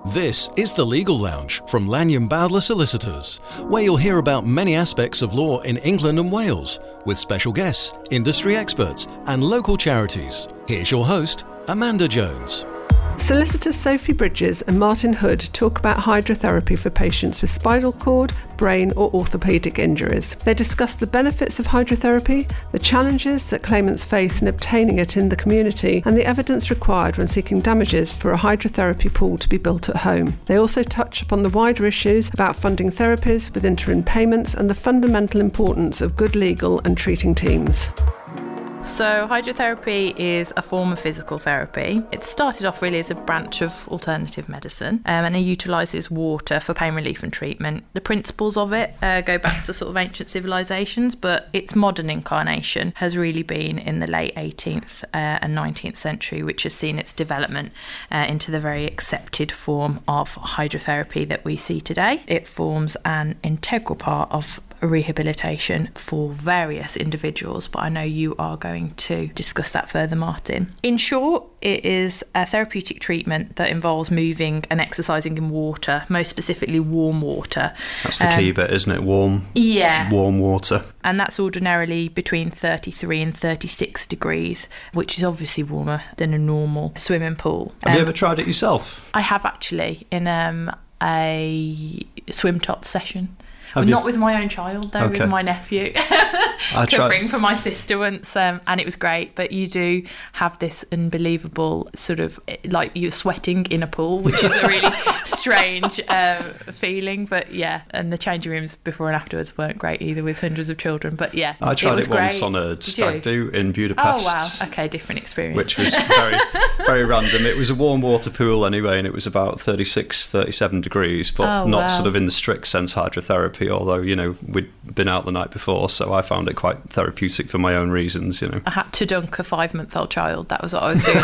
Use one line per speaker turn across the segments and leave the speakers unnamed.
This is The Legal Lounge from Lanyon Bowdler Solicitors, where you'll hear about many aspects of law in England and Wales, with special guests, industry experts, and local charities. Here's your host, Amanda Jones.
Solicitors Sophie Bridges and Martin Hood talk about hydrotherapy for patients with spinal cord, brain or orthopaedic injuries. They discuss the benefits of hydrotherapy, the challenges that claimants face in obtaining it in the community, and the evidence required when seeking damages for a hydrotherapy pool to be built at home. They also touch upon the wider issues about funding therapies with interim payments and the fundamental importance of good legal and treating teams.
So hydrotherapy is a form of physical therapy. It started off really as a branch of alternative medicine and it utilises water for pain relief and treatment. The principles of it go back to sort of ancient civilisations, but its modern incarnation has really been in the late 18th and 19th century, which has seen its development into the very accepted form of hydrotherapy that we see today. It forms an integral part of rehabilitation for various individuals, but I know you are going to discuss that further, Martin. In short, it is a therapeutic treatment that involves moving and exercising in water, most specifically warm water.
That's the key bit, isn't it? Warm water.
And that's ordinarily between 33 and 36 degrees, which is obviously warmer than a normal swimming pool.
Have you ever tried it yourself?
I have actually, in a swim top session.
Not
with my own child, though, with my nephew. Covering for my sister once, and it was great. But you do have this unbelievable sort of, like you're sweating in a pool, which is a really strange feeling. But yeah, and the changing rooms before and afterwards weren't great either, with hundreds of children. But yeah,
I tried it once
great.
on a stag do in Budapest.
Oh wow, okay, different experience.
Which was very, very random. It was a warm water pool anyway, and it was about 36, 37 degrees, but not sort of in the strict sense hydrotherapy, although, you know, we'd been out the night before, so I found it quite therapeutic for my own reasons, you know.
I had to dunk a 5-month-old child. That was what I was doing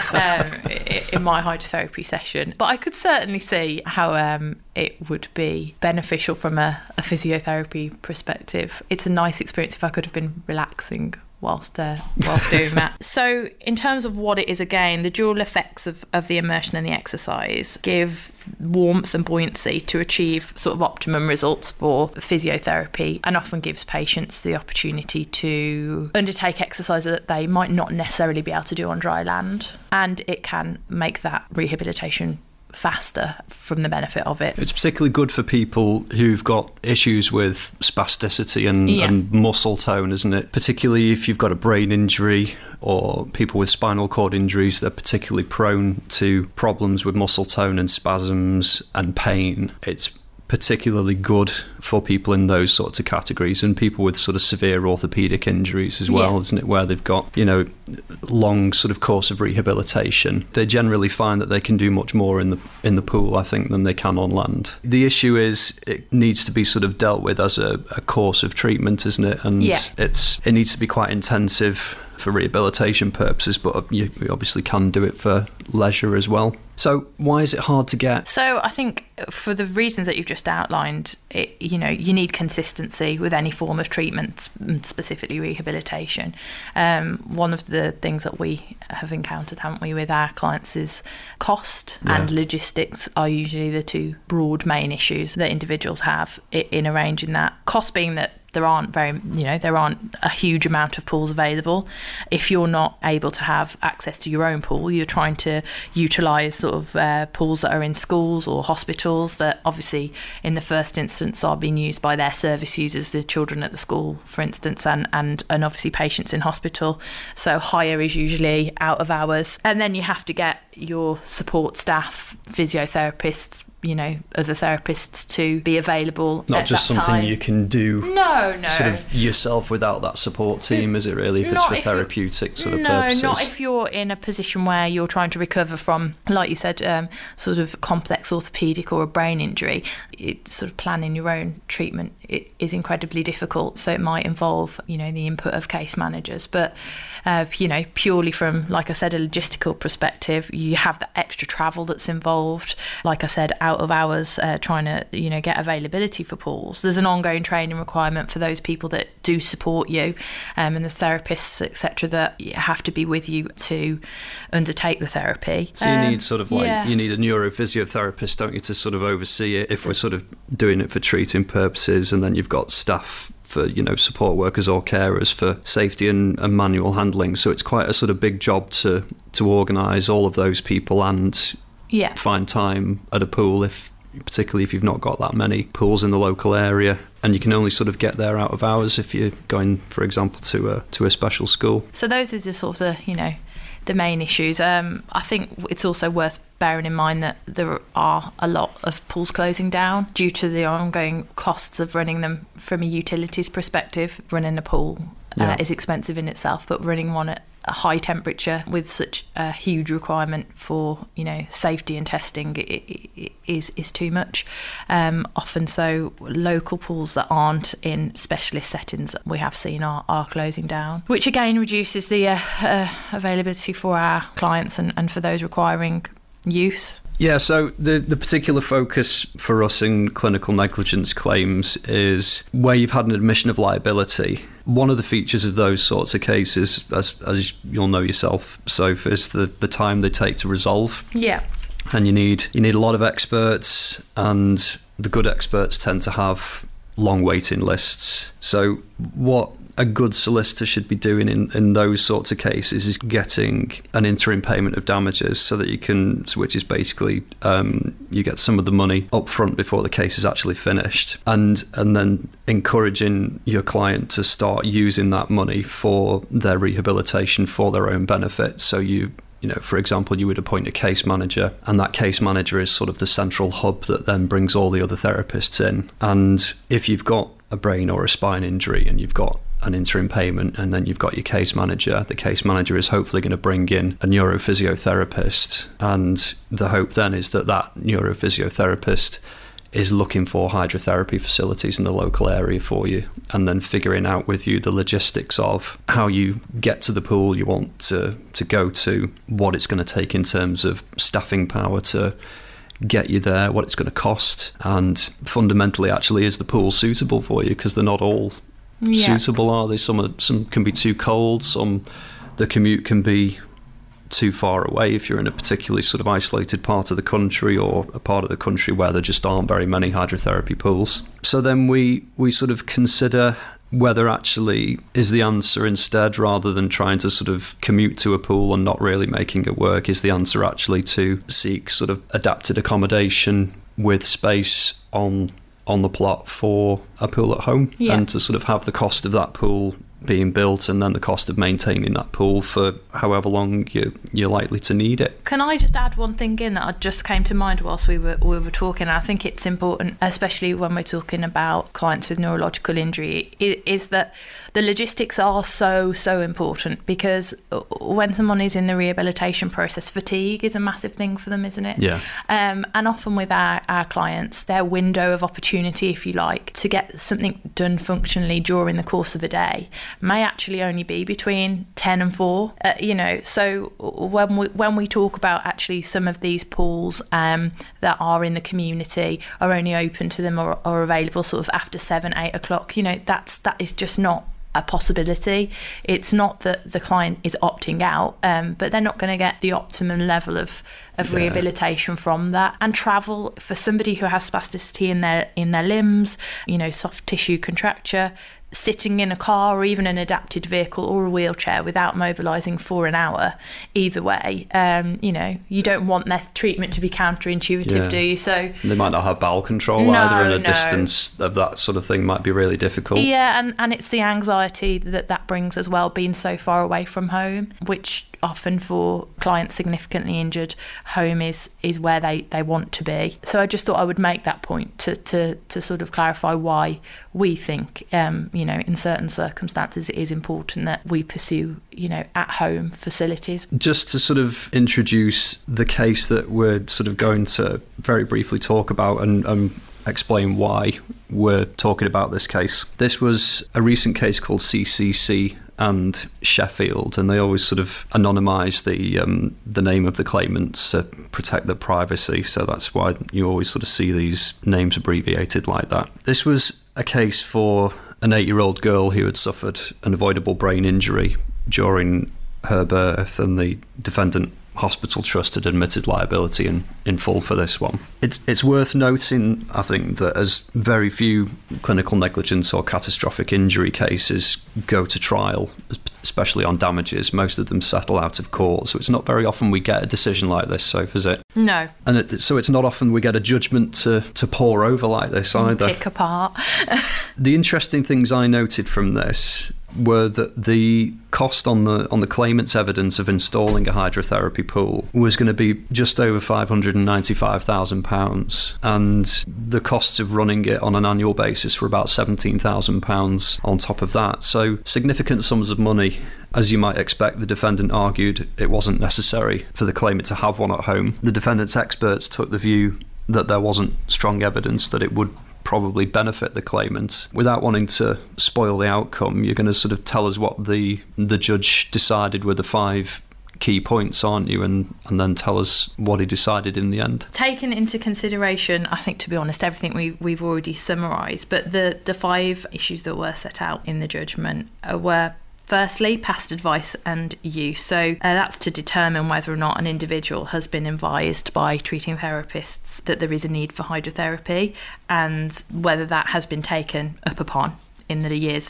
in my hydrotherapy session. But I could certainly see how it would be beneficial from a physiotherapy perspective. It's a nice experience if I could have been relaxing whilst doing that. So in terms of what it is, again, the dual effects of the immersion and the exercise give warmth and buoyancy to achieve sort of optimum results for physiotherapy, and often gives patients the opportunity to undertake exercise that they might not necessarily be able to do on dry land, and it can make that rehabilitation faster from the benefit of it.
It's particularly good for people who've got issues with spasticity and muscle tone, isn't it? Particularly if you've got a brain injury or people with spinal cord injuries, they're particularly prone to problems with muscle tone and spasms and pain. It's particularly good for people in those sorts of categories, and people with sort of severe orthopaedic injuries as well, isn't it, where they've got, you know, long sort of course of rehabilitation. They generally find that they can do much more in the pool, I think, than they can on land. The issue is it needs to be sort of dealt with as a course of treatment, isn't it? And it needs to be quite intensive for rehabilitation purposes, but you obviously can do it for leisure as well. So why is it hard to get?
So I think for the reasons that you've just outlined, you need consistency with any form of treatment, specifically rehabilitation. One of the things that we have encountered, haven't we, with our clients is cost and logistics are usually the two broad main issues that individuals have in arranging that. Cost being that there aren't a huge amount of pools available. If you're not able to have access to your own pool, you're trying to utilise sort of pools that are in schools or hospitals that obviously in the first instance are being used by their service users, the children at the school, for instance, and obviously patients in hospital. So hire is usually out of hours. And then you have to get your support staff, physiotherapists, other therapists to be available.
Not just something
time.
You can do sort of yourself without that support team, is it really, if it's for therapeutic sort of purposes?
No, not if you're in a position where you're trying to recover from, like you said, sort of complex orthopaedic or a brain injury. Sort of planning your own treatment is incredibly difficult, so it might involve, the input of case managers. But, purely from, like I said, a logistical perspective, you have the extra travel that's involved. Like I said, out out of hours trying to, get availability for pools. There's an ongoing training requirement for those people that do support you, and the therapists, etc., that have to be with you to undertake the therapy.
So you need sort of you need a neurophysiotherapist, don't you, to sort of oversee it if we're sort of doing it for treating purposes, and then you've got staff for support workers or carers for safety and manual handling. So it's quite a sort of big job to organise all of those people and find time at a pool, particularly if you've not got that many pools in the local area, and you can only sort of get there out of hours if you're going, for example, to a special school.
So those are just sort of the main issues. I think it's also worth bearing in mind that there are a lot of pools closing down due to the ongoing costs of running them from a utilities perspective. Running a pool is expensive in itself, but running one at a high temperature with such a huge requirement for safety and testing is too much. Often so local pools that aren't in specialist settings we have seen are closing down, which again reduces the availability for our clients and for those requiring use.
Yeah, so the particular focus for us in clinical negligence claims is where you've had an admission of liability. One of the features of those sorts of cases, as you'll know yourself, Soph, is the time they take to resolve.
Yeah.
And you need a lot of experts, and the good experts tend to have long waiting lists. So what a good solicitor should be doing in those sorts of cases is getting an interim payment of damages, so that which is basically you get some of the money up front before the case is actually finished, and then encouraging your client to start using that money for their rehabilitation for their own benefit. So for example, you would appoint a case manager, and that case manager is sort of the central hub that then brings all the other therapists in. And if you've got a brain or a spine injury and you've got an interim payment, and then you've got your case manager, the case manager is hopefully going to bring in a neurophysiotherapist, and the hope then is that neurophysiotherapist is looking for hydrotherapy facilities in the local area for you, and then figuring out with you the logistics of how you get to the pool you want to go to, what it's going to take in terms of staffing power to get you there, what it's going to cost, and fundamentally, actually, is the pool suitable for you? Because they're not all suitable, are they? Some can be too cold, the commute can be too far away if you're in a particularly sort of isolated part of the country, or a part of the country where there just aren't very many hydrotherapy pools. So then we sort of consider whether actually is the answer, instead, rather than trying to sort of commute to a pool and not really making it work, is the answer actually to seek sort of adapted accommodation with space on the plot for a pool at home, and to sort of have the cost of that pool being built and then the cost of maintaining that pool for however long you're likely to need it.
Can I just add one thing in that just came to mind whilst we were talking? I think it's important, especially when we're talking about clients with neurological injury, is that the logistics are so important, because when someone is in the rehabilitation process, fatigue is a massive thing for them, isn't it?
Yeah.
And often with our clients, their window of opportunity, if you like, to get something done functionally during the course of a day may actually only be between 10 and 4. So when we talk about actually some of these pools that are in the community are only open to them or available sort of after 7-8 o'clock, that is just not a possibility. It's not that the client is opting out, but they're not going to get the optimum level of rehabilitation from that. And travel for somebody who has spasticity in their limbs, soft tissue contracture, sitting in a car or even an adapted vehicle or a wheelchair without mobilising for an hour, either way, you don't want their treatment to be counterintuitive, do you? So
they might not have bowel control either, and a distance of that sort of thing might be really difficult.
Yeah, and it's the anxiety that brings as well, being so far away from home, which often for clients significantly injured, home is where they want to be. So I just thought I would make that point to sort of clarify why we think, in certain circumstances it is important that we pursue, at home facilities.
Just to sort of introduce the case that we're sort of going to very briefly talk about and explain why we're talking about this case. This was a recent case called CCC and Sheffield, and they always sort of anonymise the name of the claimants to protect their privacy. So that's why you always sort of see these names abbreviated like that. This was a case for an 8-year-old girl who had suffered an avoidable brain injury during her birth, and the defendant Hospital Trust had admitted liability in full for this one. It's worth noting, I think, that as very few clinical negligence or catastrophic injury cases go to trial, especially on damages, most of them settle out of court. So it's not very often we get a decision like this, Soph, is it?
No.
And so it's not often we get a judgment to pore over like this either.
Pick apart.
The interesting things I noted from this were that the cost on the claimant's evidence of installing a hydrotherapy pool was going to be just over £595,000, and the costs of running it on an annual basis were about £17,000 on top of that. So significant sums of money. As you might expect, the defendant argued it wasn't necessary for the claimant to have one at home. The defendant's experts took the view that there wasn't strong evidence that it would probably benefit the claimant. Without wanting to spoil the outcome, you're going to sort of tell us what the judge decided were the 5 key points, aren't you? And then tell us what he decided in the end.
Taken into consideration, I think, to be honest, everything we've already summarised, but the 5 issues that were set out in the judgment were: firstly, past advice and use. So that's to determine whether or not an individual has been advised by treating therapists that there is a need for hydrotherapy, and whether that has been taken up upon in the years,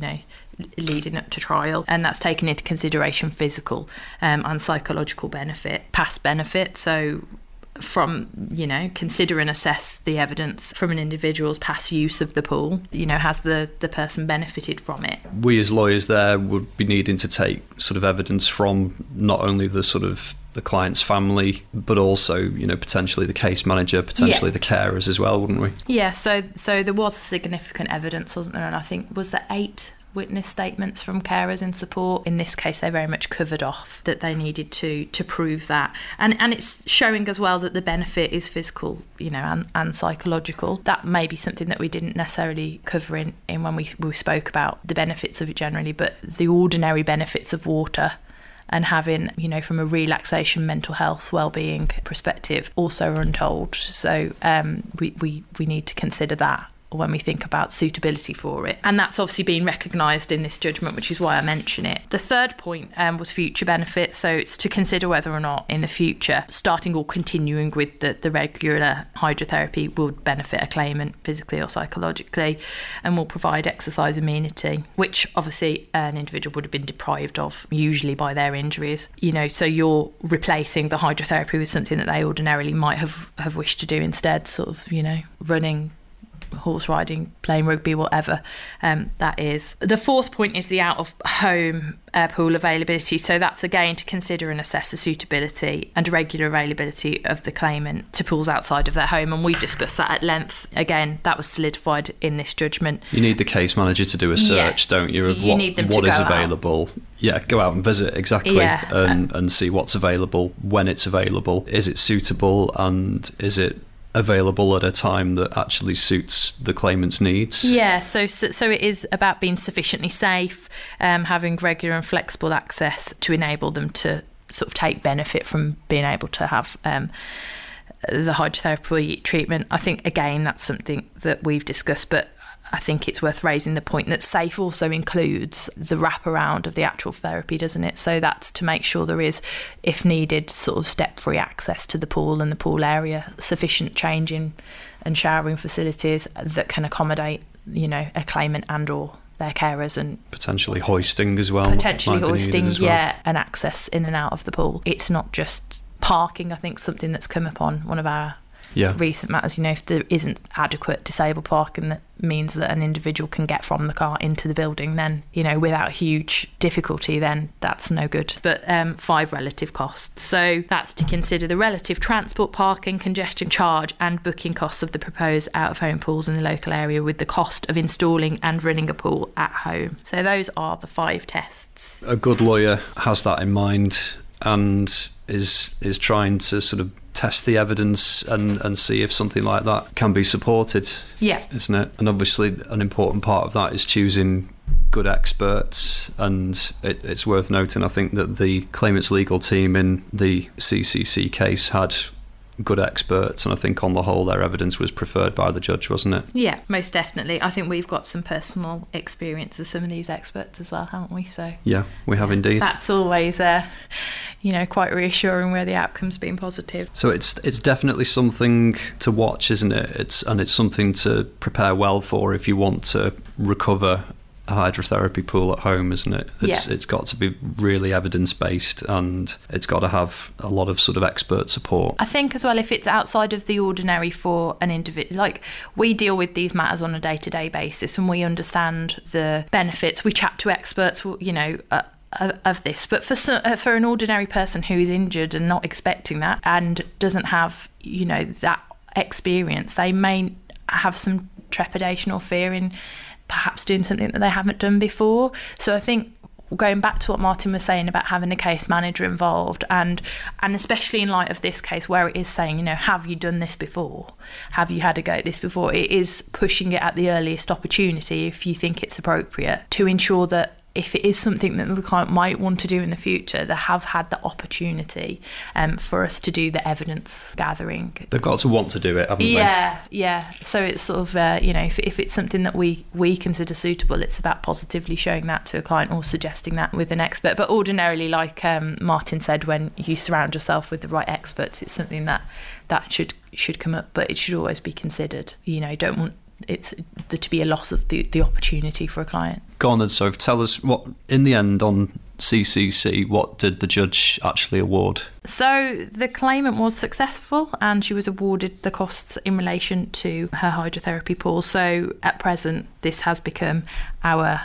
leading up to trial. And that's taken into consideration physical and psychological benefit, past benefit. So from, consider and assess the evidence from an individual's past use of the pool. Has the person benefited from it?
We as lawyers there would be needing to take sort of evidence from not only the sort of the client's family, but also, potentially the case manager, potentially the carers as well, wouldn't we?
Yeah, so there was significant evidence, wasn't there? And I think, was there 8 witness statements from carers in support? In this case, they very much covered off that they needed to prove that. And it's showing as well that the benefit is physical, and psychological. That may be something that we didn't necessarily cover in when we spoke about the benefits of it generally, but the ordinary benefits of water and having, from a relaxation, mental health, well-being perspective, also are untold. So we need to consider that when we think about suitability for it. And that's obviously been recognised in this judgment, which is why I mention it. The third point was future benefit. So it's to consider whether or not in the future, starting or continuing with the regular hydrotherapy would benefit a claimant physically or psychologically, and will provide exercise amenity, which obviously an individual would have been deprived of, usually by their injuries. So you're replacing the hydrotherapy with something that they ordinarily might have wished to do instead, sort of, running, horse riding, playing rugby, whatever that is. The fourth point is the out-of-home pool availability. So that's again to consider and assess the suitability and regular availability of the claimant to pools outside of their home. And we've discussed that at length. Again, that was solidified in this judgment.
You need the case manager to do a search, don't you, of what is available. Yeah, go out and visit, exactly, and see what's available, when it's available. Is it suitable, and is it available at a time that actually suits the claimant's needs?
Yeah, so it is about being sufficiently safe, having regular and flexible access to enable them to sort of take benefit from being able to have the hydrotherapy treatment. I think, again, that's something that we've discussed, but I think it's worth raising the point that SAFE also includes the wraparound of the actual therapy, doesn't it? So that's to make sure there is, if needed, sort of step-free access to the pool and the pool area, sufficient changing and showering facilities that can accommodate, a claimant and or their carers, and
potentially hoisting as well.
Potentially hoisting, and access in and out of the pool. It's not just parking, I think, something that's come upon one of our recent matters. If there isn't adequate disabled parking that means that an individual can get from the car into the building, then without huge difficulty, then that's no good. But 5 relative costs. So that's to consider the relative transport, parking, congestion charge and booking costs of the proposed out-of-home pools in the local area, with the cost of installing and running a pool at home. So those are the 5 tests.
A good lawyer has that in mind and is trying to sort of test the evidence and see if something like that can be supported, isn't it? And obviously an important part of that is choosing good experts, and it's worth noting, I think, that the claimant's legal team in the CCC case had good experts, and I think on the whole their evidence was preferred by the judge, wasn't it?
Yeah, most definitely. I think we've got some personal experience of some of these experts as well, haven't we? So
yeah, we have indeed.
That's always quite reassuring where the outcome's been positive.
So it's definitely something to watch, isn't it? It's something to prepare well for if you want to recover a hydrotherapy pool at home, isn't it? It's got to be really evidence-based, and it's got to have a lot of sort of expert support.
I think as well, if it's outside of the ordinary for an individual, like we deal with these matters on a day-to-day basis and we understand the benefits. We chat to experts, of this, but for an ordinary person who is injured and not expecting that and doesn't have that experience, they may have some trepidation or fear in perhaps doing something that they haven't done before. So I think going back to what Martin was saying about having a case manager involved, and especially in light of this case where it is saying, have you done this before? Have you had a go at this before? It is pushing it at the earliest opportunity if you think it's appropriate, to ensure that if it is something that the client might want to do in the future, they have had the opportunity for us to do the evidence gathering.
They've got to want to do it, haven't they?
Yeah. So it's sort of, if it's something that we consider suitable, it's about positively showing that to a client or suggesting that with an expert. But ordinarily, like Martin said, when you surround yourself with the right experts, it's something that should come up, but it should always be considered. Don't want it's to be a loss of the opportunity for a client.
Go on then, Soph, tell us what, in the end on CCC, what did the judge actually award?
So the claimant was successful and she was awarded the costs in relation to her hydrotherapy pool. So at present, this has become our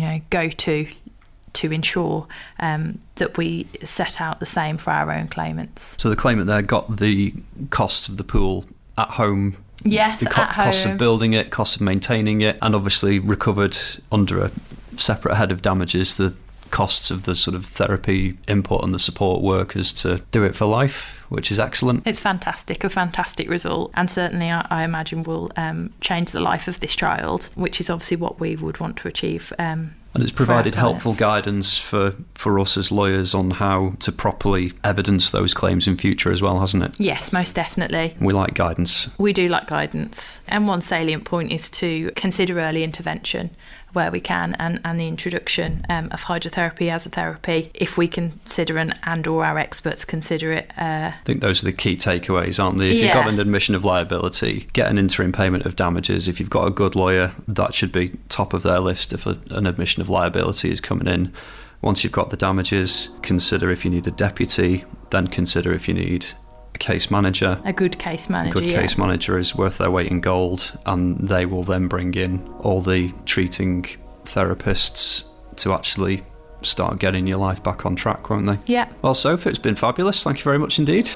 go-to to ensure that we set out the same for our own claimants.
So the claimant there got the costs of the pool at home.
Yes,
the
at home.
Costs of building it, costs of maintaining it, and obviously recovered under a separate head of damages the costs of the sort of therapy input and the support workers to do it for life, which is excellent.
It's fantastic, a fantastic result, and certainly I imagine will change the life of this child, which is obviously what we would want to achieve.
And it's provided helpful guidance for us as lawyers on how to properly evidence those claims in future as well, hasn't it?
Yes, most definitely.
We like guidance.
We do like guidance. And one salient point is to consider early intervention where we can, and the introduction of hydrotherapy as a therapy, if we consider and or our experts consider it. I
think those are the key takeaways, aren't they? If you've got an admission of liability, get an interim payment of damages. If you've got a good lawyer, that should be top of their list if an admission of liability is coming in. Once you've got the damages, consider if you need a deputy, then consider if you need a case manager.
A good case manager.
A good case manager is worth their weight in gold, and they will then bring in all the treating therapists to actually start getting your life back on track, won't they?
Yeah.
Well, Sophie, it's been fabulous. Thank you very much indeed.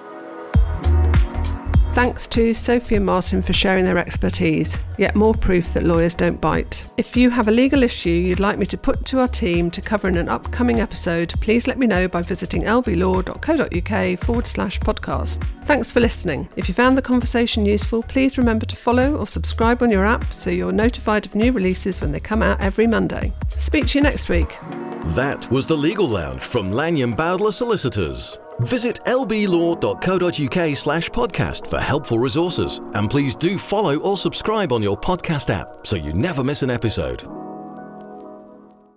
Thanks to Sophie and Martin for sharing their expertise. Yet more proof that lawyers don't bite. If you have a legal issue you'd like me to put to our team to cover in an upcoming episode, please let me know by visiting lblaw.co.uk/podcast. Thanks for listening. If you found the conversation useful, please remember to follow or subscribe on your app so you're notified of new releases when they come out every Monday. Speak to you next week.
That was The Legal Lounge from Lanyon Bowdler Solicitors. Visit lblaw.co.uk/podcast for helpful resources, and please do follow or subscribe on your podcast app so you never miss an episode.